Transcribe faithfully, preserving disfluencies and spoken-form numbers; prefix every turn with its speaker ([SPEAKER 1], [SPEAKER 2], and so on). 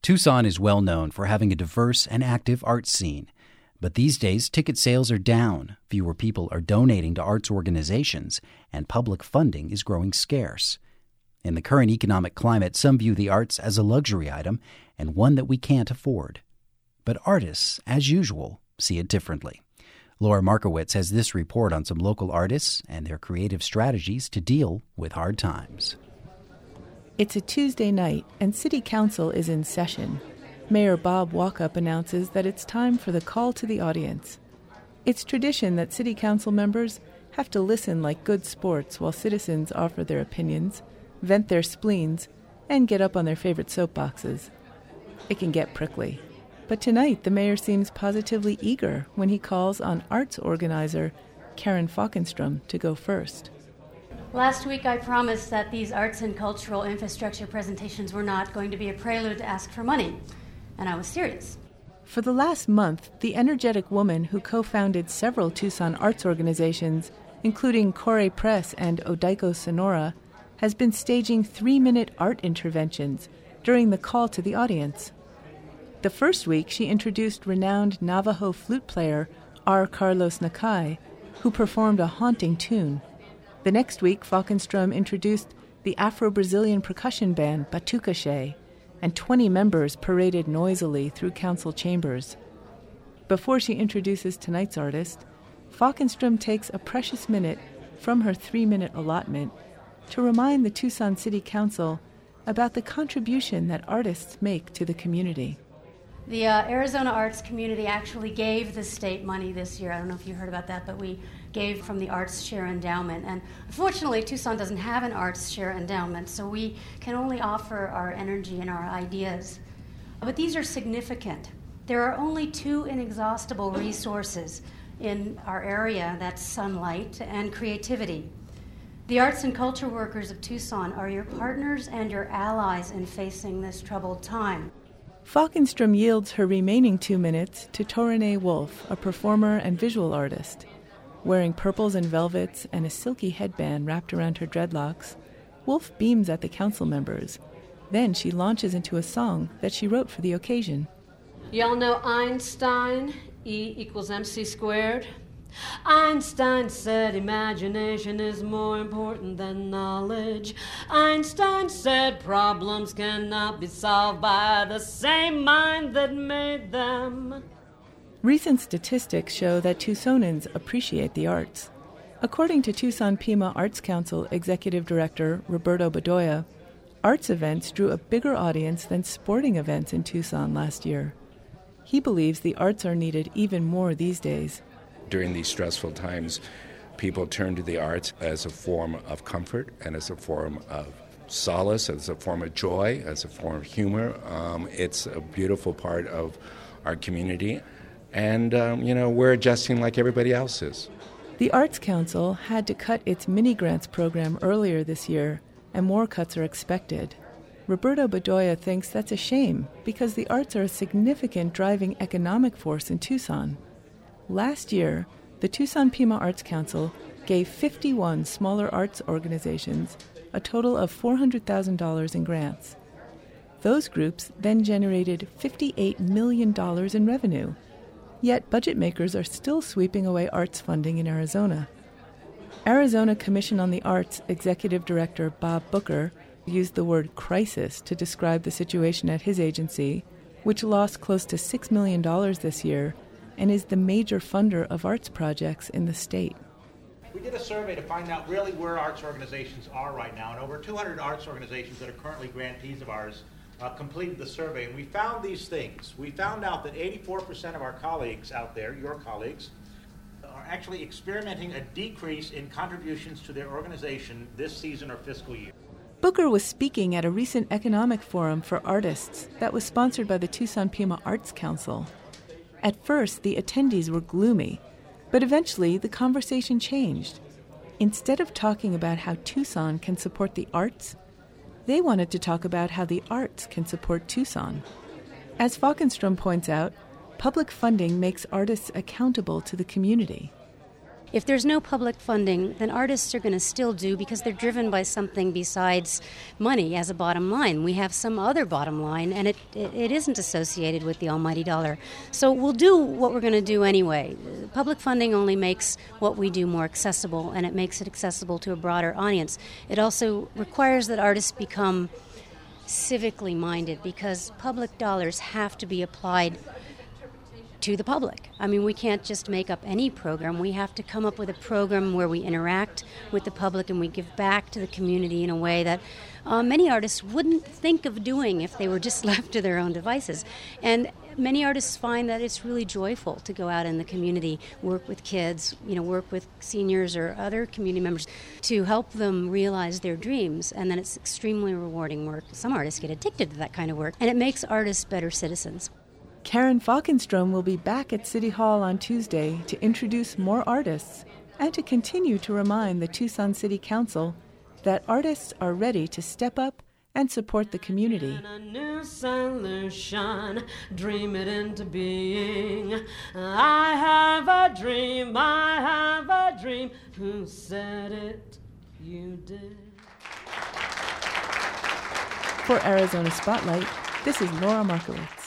[SPEAKER 1] Tucson is well known for having a diverse and active arts scene. But these days, ticket sales are down, fewer people are donating to arts organizations, and public funding is growing scarce. In the current economic climate, some view the arts as a luxury item and one that we can't afford. But artists, as usual, see it differently. Laura Markowitz has this report on some local artists and their creative strategies to deal with hard times.
[SPEAKER 2] It's a Tuesday night, and City Council is in session. Mayor Bob Walkup announces that it's time for the call to the audience. It's tradition that City Council members have to listen like good sports while citizens offer their opinions, vent their spleens, and get up on their favorite soapboxes. It can get prickly. But tonight, the mayor seems positively eager when he calls on arts organizer Karen Falkenstrom to go first.
[SPEAKER 3] Last week I promised that these arts and cultural infrastructure presentations were not going to be a prelude to ask for money, and I was serious.
[SPEAKER 2] For the last month, the energetic woman who co-founded several Tucson arts organizations, including Core Press and Odaiko Sonora, has been staging three-minute art interventions during the call to the audience. The first week, she introduced renowned Navajo flute player R. Carlos Nakai, who performed a haunting tune. The next week, Falkenstrom introduced the Afro-Brazilian percussion band Batucache, and twenty members paraded noisily through council chambers. Before she introduces tonight's artist, Falkenstrom takes a precious minute from her three-minute allotment to remind the Tucson City Council about the contribution that artists make to the community.
[SPEAKER 3] The uh, Arizona arts community actually gave the state money this year. I don't know if you heard about that, but we gave from the Arts Share Endowment. And unfortunately, Tucson doesn't have an Arts Share Endowment, so we can only offer our energy and our ideas. But these are significant. There are only two inexhaustible resources in our area, that's sunlight and creativity. The arts and culture workers of Tucson are your partners and your allies in facing this troubled time.
[SPEAKER 2] Falkenstrom yields her remaining two minutes to Torene Wolf, a performer and visual artist. Wearing purples and velvets and a silky headband wrapped around her dreadlocks, Wolf beams at the council members. Then she launches into a song that she wrote for the occasion.
[SPEAKER 4] Y'all know Einstein, E equals mc squared? Einstein said imagination is more important than knowledge. Einstein said problems cannot be solved by the same mind that made them.
[SPEAKER 2] Recent statistics show that Tucsonans appreciate the arts. According to Tucson Pima Arts Council Executive Director Roberto Bedoya, arts events drew a bigger audience than sporting events in Tucson last year. He believes the arts are needed even more these days.
[SPEAKER 5] During these stressful times, people turn to the arts as a form of comfort and as a form of solace, as a form of joy, as a form of humor. Um, it's a beautiful part of our community, and um, you know, we're adjusting like everybody else is.
[SPEAKER 2] The Arts Council had to cut its mini-grants program earlier this year, and more cuts are expected. Roberto Bedoya thinks that's a shame because the arts are a significant driving economic force in Tucson. Last year, the Tucson Pima Arts Council gave fifty-one smaller arts organizations a total of four hundred thousand dollars in grants. Those groups then generated fifty-eight million dollars in revenue. Yet budget makers are still sweeping away arts funding in Arizona. Arizona Commission on the Arts Executive Director Bob Booker used the word crisis to describe the situation at his agency, which lost close to six million dollars this year and is the major funder of arts projects in the state.
[SPEAKER 6] We did a survey to find out really where arts organizations are right now, and over two hundred arts organizations that are currently grantees of ours uh, completed the survey, and we found these things. We found out that eighty-four percent of our colleagues out there, your colleagues, are actually experimenting a decrease in contributions to their organization this season or fiscal year.
[SPEAKER 2] Booker was speaking at a recent economic forum for artists that was sponsored by the Tucson Pima Arts Council. At first, the attendees were gloomy, but eventually the conversation changed. Instead of talking about how Tucson can support the arts, they wanted to talk about how the arts can support Tucson. As Falkenstrom points out, public funding makes artists accountable to the community.
[SPEAKER 3] If there's no public funding, then artists are going to still do, because they're driven by something besides money as a bottom line. We have some other bottom line, and it, it, it isn't associated with the almighty dollar. So we'll do what we're going to do anyway. Public funding only makes what we do more accessible, and it makes it accessible to a broader audience. It also requires that artists become civically minded, because public dollars have to be applied to the public. I mean, we can't just make up any program. We have to come up with a program where we interact with the public and we give back to the community in a way that uh, many artists wouldn't think of doing if they were just left to their own devices. And many artists find that it's really joyful to go out in the community, work with kids, you know, work with seniors or other community members to help them realize their dreams. And then it's extremely rewarding work. Some artists get addicted to that kind of work, and it makes artists better citizens.
[SPEAKER 2] Karen Falkenstrom will be back at City Hall on Tuesday to introduce more artists and to continue to remind the Tucson City Council that artists are ready to step up and support the community.
[SPEAKER 4] A new solution, dream it into being. I have a dream, I have a dream. Who said it? You did.
[SPEAKER 2] For Arizona Spotlight, this is Laura Markowitz.